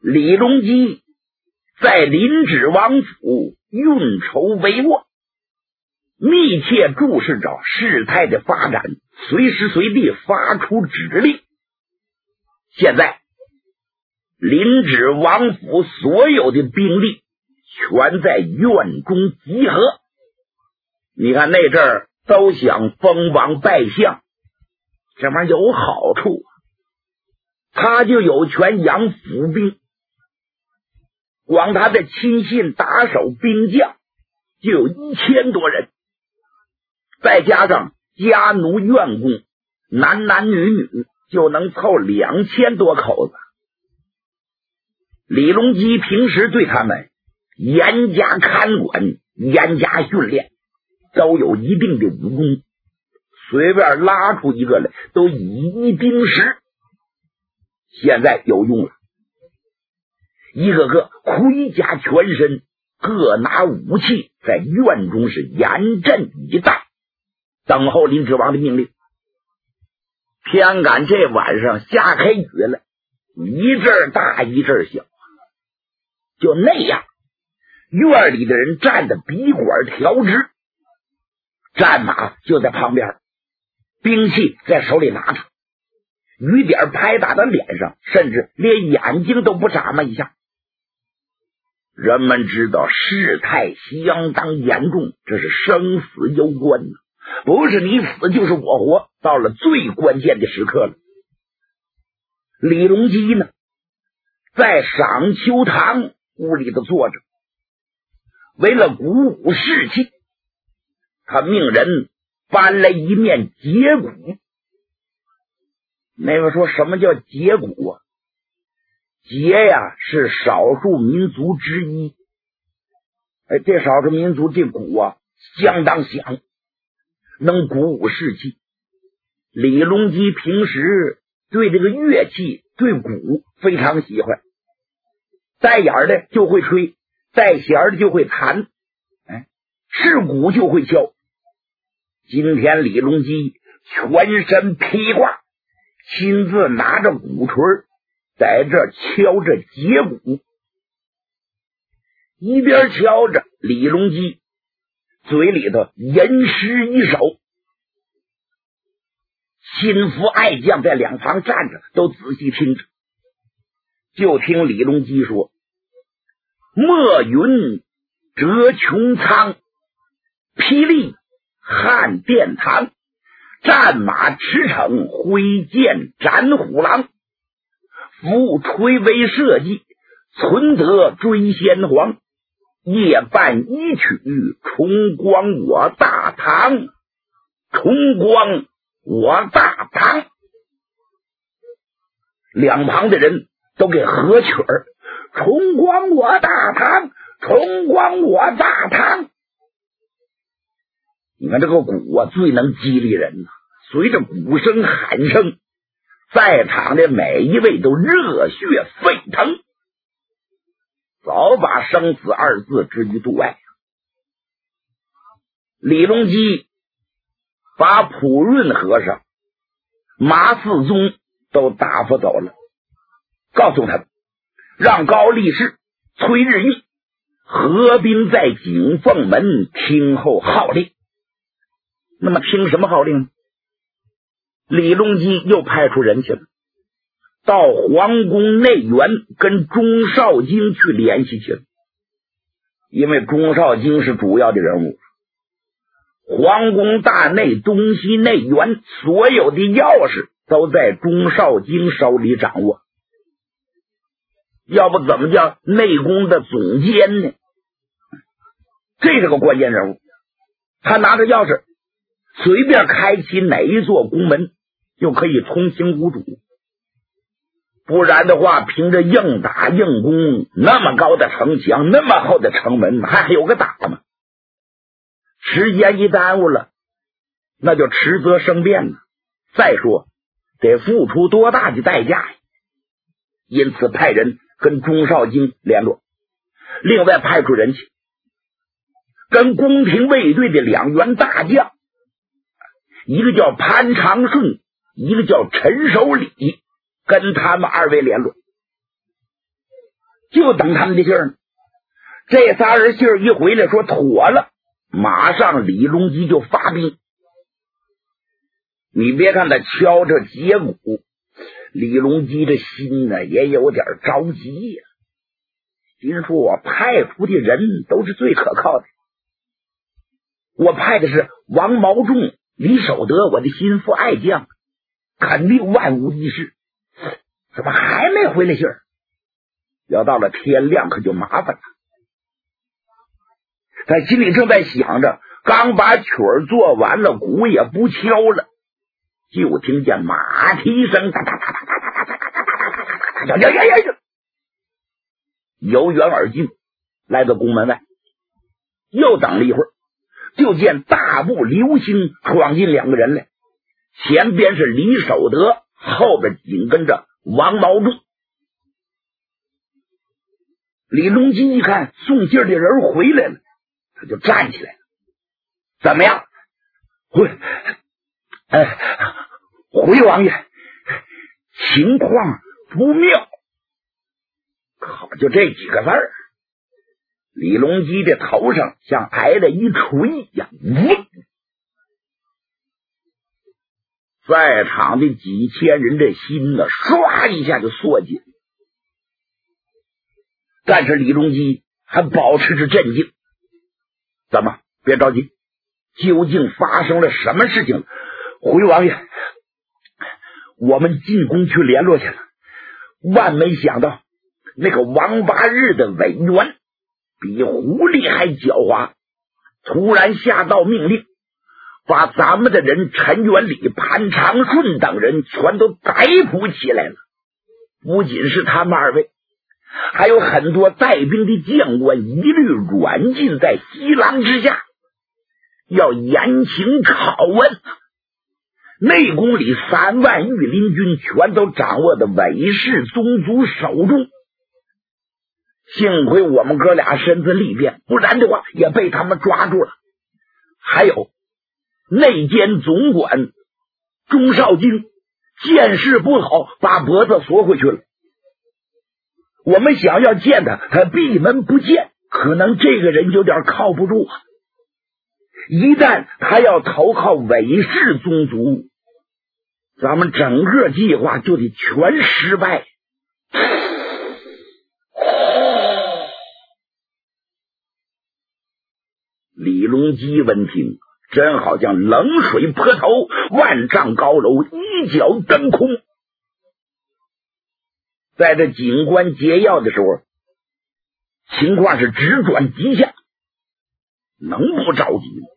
李隆基在林脂王府运筹帷幄，密切注视着事态的发展，随时随地发出指令。现在林脂王府所有的兵力全在院中集合，你看那阵儿都想封王拜相，这玩意有好处，他就有权养府兵，光他的亲信打手兵将就有1000多人，再加上家奴院工，男男女女就能凑2000多口子。李隆基平时对他们严加看管，严加训练，都有一定的武功，随便拉出一个来都以一敌十。现在有用了，一个个盔甲全身，各拿武器，在院中是严阵以待，等候林脂王的命令。偏赶这晚上下开雨了，一阵大一阵小，就那样，院里的人站得笔管调直，战马就在旁边，兵器在手里拿着，雨点拍打到脸上，甚至连眼睛都不眨巴一下。人们知道事态相当严重，这是生死攸关，不是你死就是我活，到了最关键的时刻了。李隆基呢，在赏秋堂屋里头坐着，为了鼓舞士气，他命人搬来一面节鼓。那个说什么叫节鼓啊？节呀是少数民族之一，这少数民族这鼓啊相当响，能鼓舞士气。李隆基平时对这个乐器对鼓非常喜欢，带眼儿的就会吹，带弦儿的就会弹，是鼓就会敲。今天李隆基全身披挂，亲自拿着鼓槌在这敲着节鼓，一边敲着，李隆基嘴里头吟诗一首。心腹爱将在两旁站着，都仔细听着。就听李隆基说：墨云折穹苍，霹雳撼殿堂，战马驰骋，挥剑斩虎狼，夫垂危社稷，存得追先皇，夜半一曲，重光我大唐，重光我大唐。两旁的人都给合曲儿，重光我大唐，重光我大唐。你看这个鼓啊，最能激励人呐！随着鼓声喊声，在场的每一位都热血沸腾，早把生死二字置于度外。李隆基把普润和尚、马四宗都打发走了，告诉他们让高力士、崔日益合兵在景凤门听候号令。那么听什么号令？李隆基又派出人去了，到皇宫内园跟钟绍京去联系去了，因为钟绍京是主要的人物。皇宫大内东西内园所有的钥匙都在钟绍京手里掌握，要不怎么叫内宫的总监呢？这是个关键人物，他拿着钥匙随便开启哪一座宫门就可以通行无阻，不然的话凭着硬打硬攻，那么高的城墙，那么厚的城门，还有个打吗？时间一耽误了，那就迟则生变了。再说得付出多大的代价呀！因此派人跟钟绍京联络，另外派出人去跟宫廷卫队的两员大将，一个叫潘长顺，一个叫陈守礼，跟他们二位联络。 就等他们的信儿呢。这仨人信儿一回来说妥了，马上李隆基就发兵。你别看他敲着节鼓，李隆基的心呢也有点着急呀。心说我派出的人都是最可靠的，我派的是王毛仲、李守德，我的心腹爱将，肯定万无一失。怎么还没回来信儿？要到了天亮可就麻烦了。他心里正在想着，刚把曲儿做完了，鼓也不敲了，就听见马蹄声哒哒哒哒哒哒哒哒哒哒哒哒哒，由远而近，来到宫门外。又等了一会儿，就见大步流星闯进两个人来，前边是李守德，后边紧跟着王毛仲。李隆基一看送信的人回来了，他就站起来了。怎么样？回王爷，情况不妙。靠，就这几个字儿，李隆基的头上像挨了一锤一样，在场的几千人的心呢，唰一下就缩紧。但是李隆基还保持着镇静。怎么？别着急，究竟发生了什么事情？回王爷，我们进宫去联络去了，万没想到那个王八日的委员比狐狸还狡猾，突然下道命令，把咱们的人陈元礼、潘长顺等人全都逮捕起来了。不仅是他们二位，还有很多带兵的将官一律软禁在西廊之下，要严刑拷问。内宫里3万御林军全都掌握的韦氏宗族手中，幸亏我们哥俩身子力便，不然的话也被他们抓住了。还有内监总管钟少京见势不好，把脖子缩回去了。我们想要见他，他闭门不见，可能这个人有点靠不住啊。一旦他要投靠韦氏宗族，咱们整个计划就得全失败。李隆基闻听，真好像冷水泼头，万丈高楼一脚蹬空。在这警官解药的时候，情况是直转急下，能不着急吗？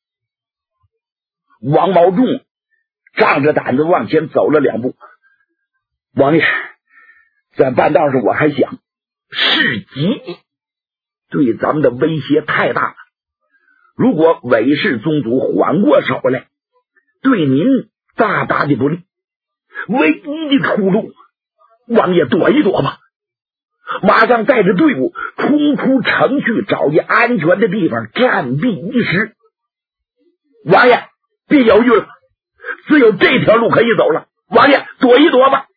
王毛仲仗着胆子往前走了2步。王爷，在半道上我还想，事急对咱们的威胁太大了，如果韦氏宗族缓过手来，对您大大的不利。唯一的出路，王爷躲一躲吧，马上带着队伍冲出城去，找一安全的地方暂避一时。王爷别犹豫了，只有这条路可以走了，王爷躲一躲吧。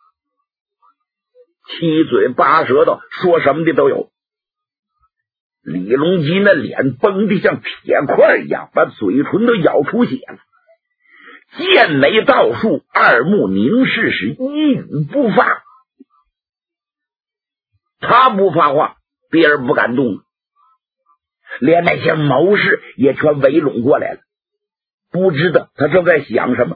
七嘴八舌的说什么的都有。李隆基那脸绷得像铁块一样，把嘴唇都咬出血了，剑眉倒竖，二目凝视，是一语不发。他不发话，别人不敢动，连那些谋士也全围拢过来了，不知道他正在想什么。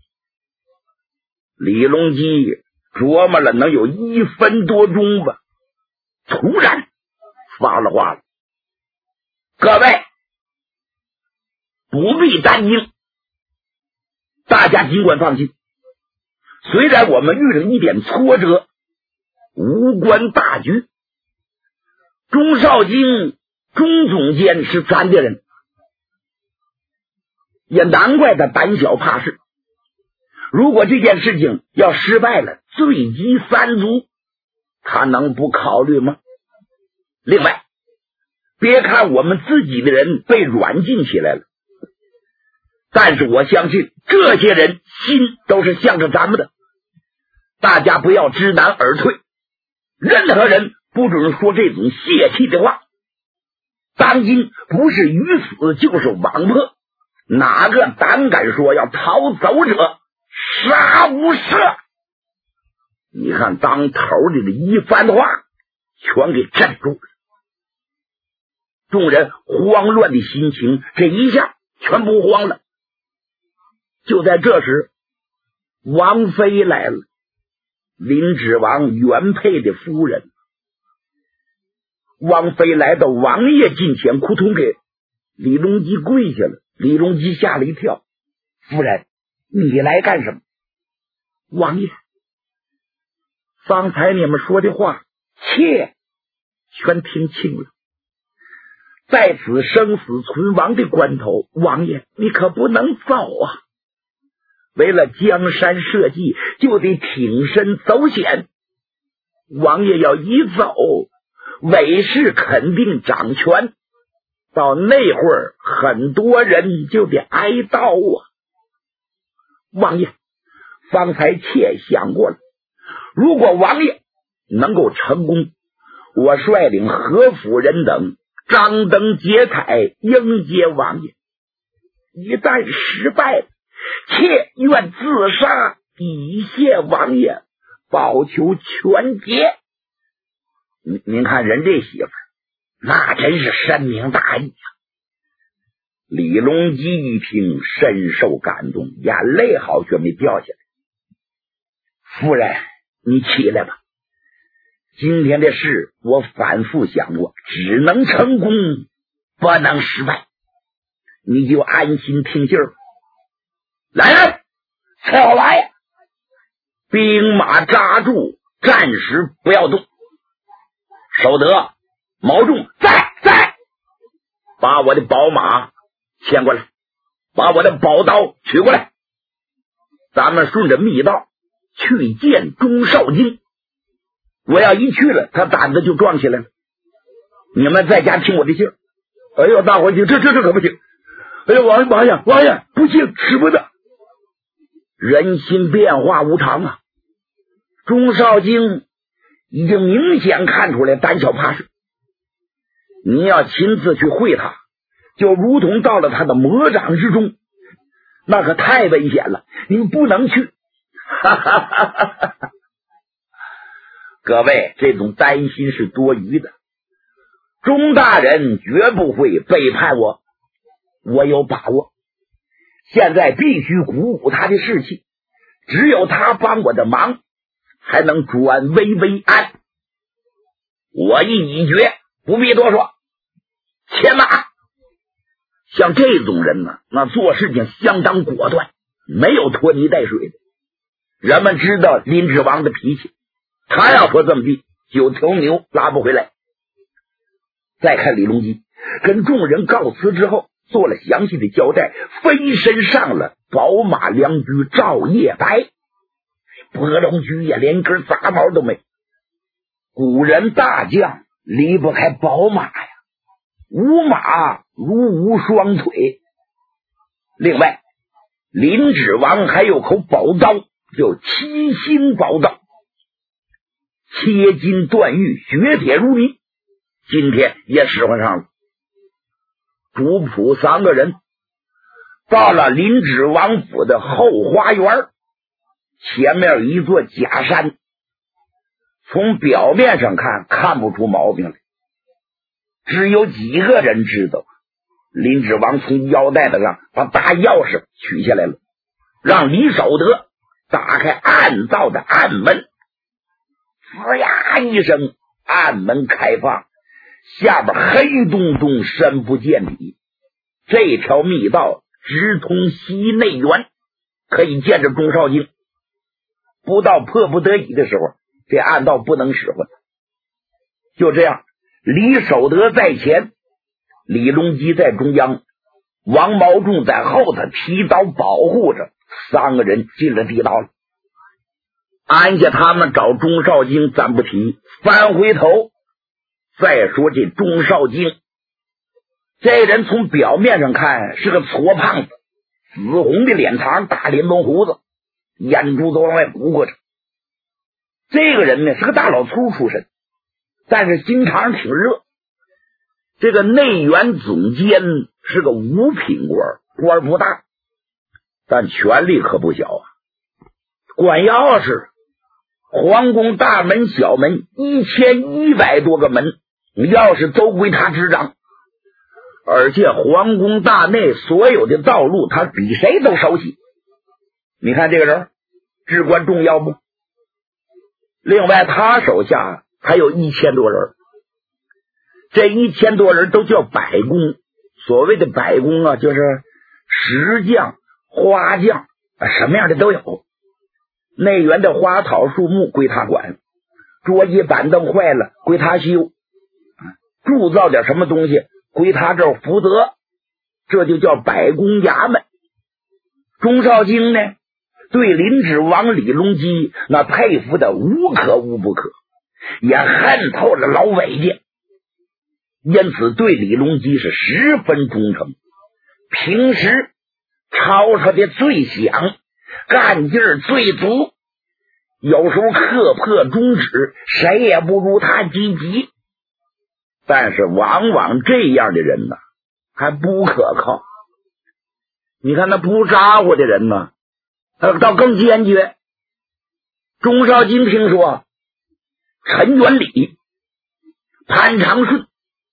李隆基琢磨了能有1分多钟吧，突然发了话了：各位不必担惊，大家尽管放心，虽然我们遇了一点挫折，无关大局。钟少京钟总监是咱的人，也难怪他胆小怕事。如果这件事情要失败了，罪及3族，他能不考虑吗？另外，别看我们自己的人被软禁起来了，但是我相信这些人心都是向着咱们的，大家不要知难而退，任何人不准说这种泄气的话。当今不是鱼死就是网破，哪个胆敢说要逃走者，杀无赦！你看当头的这一番话全给镇住了，众人慌乱的心情这一下全不慌了。就在这时，王妃来了，林指王原配的夫人。王妃来到王爷近前，扑通给李隆基跪下了。李隆基吓了一跳，夫人，你来干什么？王爷，方才你们说的话，妾全听清了。在此生死存亡的关头，王爷你可不能走啊！为了江山社稷，就得挺身走险。王爷要一走，韦氏肯定掌权，到那会儿很多人就得挨刀啊！王爷，方才妾想过了，如果王爷能够成功，我率领何府人等张灯结彩迎接王爷；一旦失败了，妾愿自杀以谢王爷，保求全节。您看人这媳妇那真是深明大义啊！李隆基一听深受感动，眼泪好像没掉下来。夫人，你起来吧，今天的事我反复想过，只能成功不能失败，你就安心听信儿。来人，伺候王爷！兵马扎住，暂时不要动。守德、毛仲在，把我的宝马牵过来，把我的宝刀取过来，咱们顺着密道去见钟少京。我要一去了，他胆子就壮起来了。你们在家听我的信。哎呦，大伙听，这可不行！哎呦，王爷，不行，使不得。人心变化无常啊！钟少京已经明显看出来胆小怕事，你要亲自去会他，就如同到了他的魔掌之中，那可太危险了，你不能去。各位，这种担心是多余的，钟大人绝不会背叛我，我有把握。现在必须鼓舞他的士气，只有他帮我的忙，才能转危为安。我意已决，不必多说，牵马。像这种人呢，那做事情相当果断，没有拖泥带水的。人们知道林指王的脾气，他要说这么地，9头牛拉不回来。再看李隆基跟众人告辞之后，做了详细的交代，飞身上了宝马良驹赵叶白。伯龙驹也连根杂毛都没。古人大将离不开宝马呀，无马如无双腿。另外，林指王还有口宝刀，叫七星宝刀，切金断玉，雪铁如泥，今天也使唤上了。主仆3个人到了林指王府的后花园，前面有一座假山，从表面上看不出毛病来。只有几个人知道，林指王从腰带子上把大钥匙取下来了，让李守德打开暗道的暗门。吱呀一声，暗门开放，下边黑洞洞，深不见底。这条密道直通西内园，可以见着钟少京。不到迫不得已的时候，这暗道不能使唤。就这样，李守德在前，李隆基在中央，王毛仲在后头提刀保护着。3个人进了地道了。按下他们找钟少京咱不提，翻回头再说这钟少京，这人从表面上看是个矬胖子，紫红的脸膛，大连东胡子，眼珠子往外鼓过着。这个人呢是个大老粗出身， 但是心肠挺热。这个内园总监是个五品官，官不大，但权力可不小啊，管钥匙，皇宫大门小门1100多个门，钥匙都归他执掌，而且皇宫大内所有的道路他比谁都熟悉。你看这个人至关重要不？另外他手下还有1000多人，这1000多人都叫百工。所谓的百工啊，就是石匠、花匠，什么样的都有。内园的花草树木归他管，桌椅板凳坏了归他修，铸造点什么东西归他这儿负责，这就叫百工衙门。钟绍京呢，对林指王李隆基那佩服的无可无不可，也恨透了老韦家，因此对李隆基是十分忠诚。平时吵吵的最响，干劲儿最足，有时候磕破中指，谁也不如他积极。但是往往这样的人呢，还不可靠。你看那不咋呼的人呢，倒更坚决。钟绍京听说陈元礼、潘长顺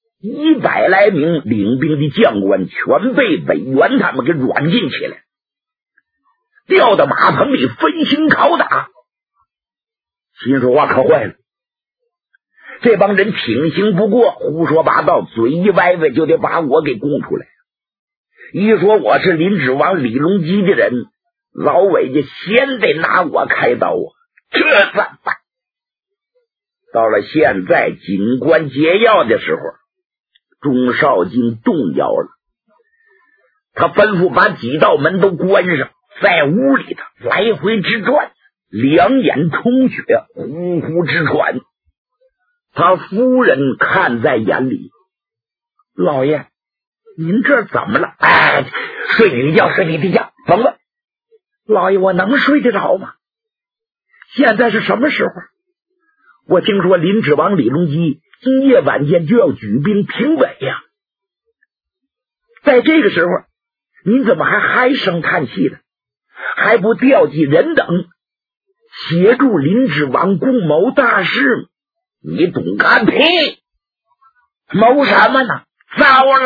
100来名领兵的将官全被韦元他们给软禁起来，调到马棚里分刑拷打。心说话可坏了，这帮人挺刑不过，胡说八道，嘴一歪歪就得把我给供出来。一说我是林指王李隆基的人，老韦家先得拿我开刀啊，这怎么办？到了现在警官解药的时候，钟绍京动摇了，他吩咐把几道门都关上，在屋里头来回直转，两眼充血，呼呼直喘。他夫人看在眼里，老爷您这怎么了？哎，睡你的觉，睡你的觉，甭问。老爷我能睡得着吗？现在是什么时候？我听说林指王李隆基今夜晚间就要举兵平北呀，在这个时候您怎么还唉声叹气的？还不调集人等协助林指王共谋大事？你懂个屁！谋什么呢？糟了！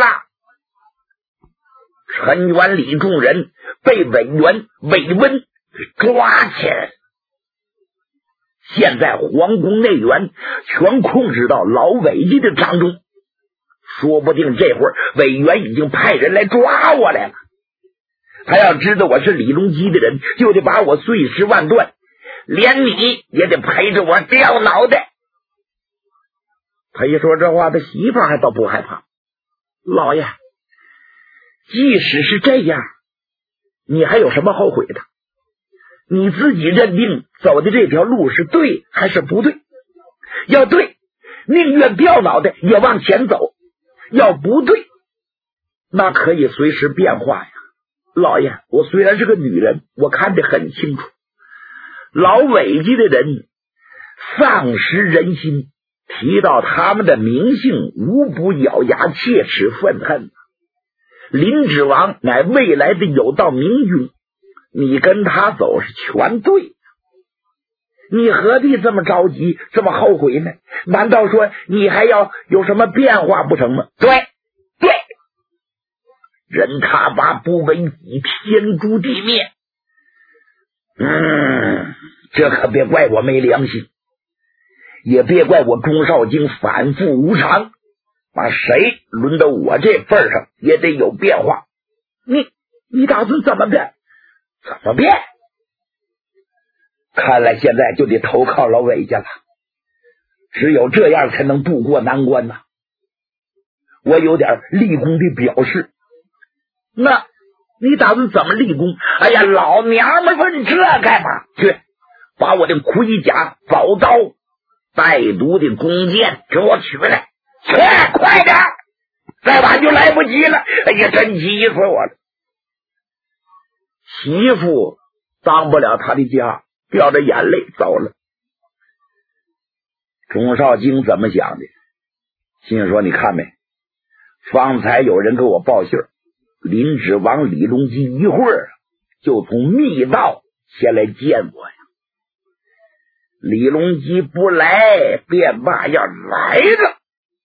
陈元礼众人被韦元、韦温抓起来，现在皇宫内园全控制到老韦家的掌中，说不定这会儿韦元已经派人来抓我来了。他要知道我是李隆基的人，就得把我碎尸万段，连你也得陪着我掉脑袋。他一说这话，他媳妇还倒不害怕。老爷，即使是这样，你还有什么后悔的？你自己认定走的这条路是对还是不对？要对，宁愿掉脑袋也往前走；要不对，那可以随时变化呀。老爷，我虽然是个女人，我看得很清楚，老韦家的人丧失人心，提到他们的名姓，无不咬牙切齿愤恨。林指王乃未来的有道明君，你跟他走是全对，你何必这么着急，这么后悔呢？难道说你还要有什么变化不成吗？对，人他妈不为己，天诛地灭。这可别怪我没良心，也别怪我钟绍京反复无常，把谁轮到我这份上也得有变化。你打算怎么变？怎么变？看来现在就得投靠老韦家了，只有这样才能渡过难关呐。我有点立功的表示。那你打算怎么立功？哎呀，老娘们问这干嘛？去，把我的盔甲、宝刀、带毒的弓箭给我取来，去，快点，再晚就来不及了。哎呀，真急死我了。媳妇当不了他的家，掉着眼泪走了。 钟少京怎么想的？心说你看没，方才有人给我报信儿，林指王李隆基一会儿就从密道前来见我呀。李隆基不来便罢，要来了，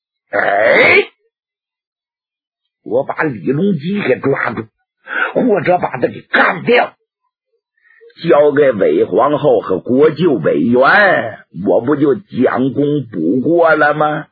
我把李隆基给抓住，或者把他给干掉，交给韦皇后和国舅韦元，我不就将功补过了吗？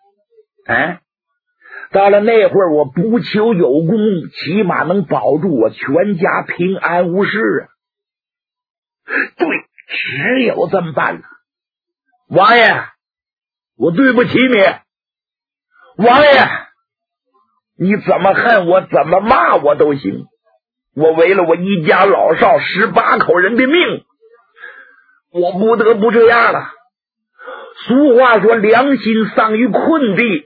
到了那会儿，我不求有功，起码能保住我全家平安无事啊！对，只有这么办了。王爷，我对不起你。王爷，你怎么恨我，怎么骂我都行。我为了我一家老少18口人的命，我不得不这样了。俗话说，良心丧于困地，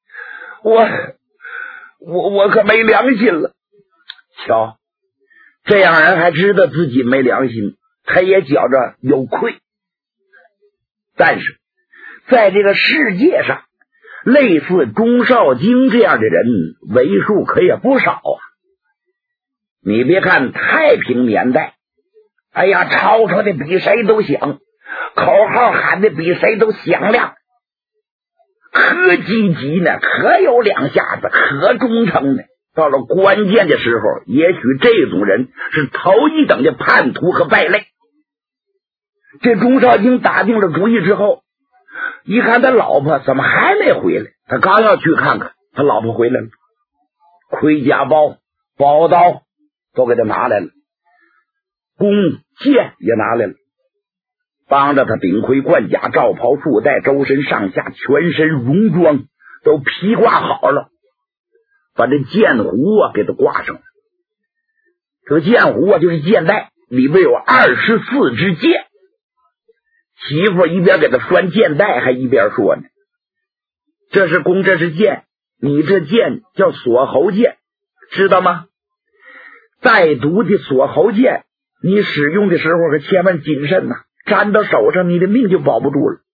我可没良心了。瞧，这样人还知道自己没良心，他也觉着有愧。但是在这个世界上，类似钟少京这样的人为数可也不少啊。你别看太平年代，哎呀，吵吵的比谁都响，口号喊的比谁都响亮，可积极呢，可有两下子，可忠诚呢。到了关键的时候，也许这种人是头一等的叛徒和败类。这钟少京打定了主意之后，一看他老婆怎么还没回来，他刚要去看看，他老婆回来了，盔甲包、宝刀都给他拿来了，弓箭也拿来了，帮着他顶盔贯甲、罩袍束带，周身上下全身戎装都披挂好了，把这剑壶给他挂上了。这个剑壶就是剑带，里边有24支箭。媳妇一边给他拴剑带，还一边说呢：“这是弓，这是箭，你这箭叫锁喉箭，知道吗？带毒的锁喉箭，你使用的时候可千万谨慎呐，沾到手上，你的命就保不住了。”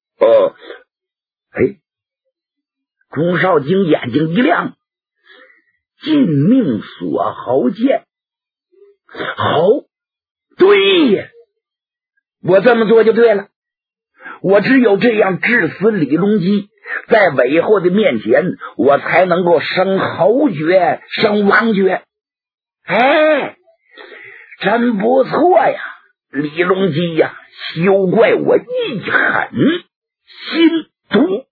钟少京眼睛一亮，禁命锁喉箭，喉，对呀，我这么做就对了。我只有这样致死李隆基，在韦后的面前，我才能够升侯爵，升王爵。真不错呀，李隆基呀，休怪我一狠心毒。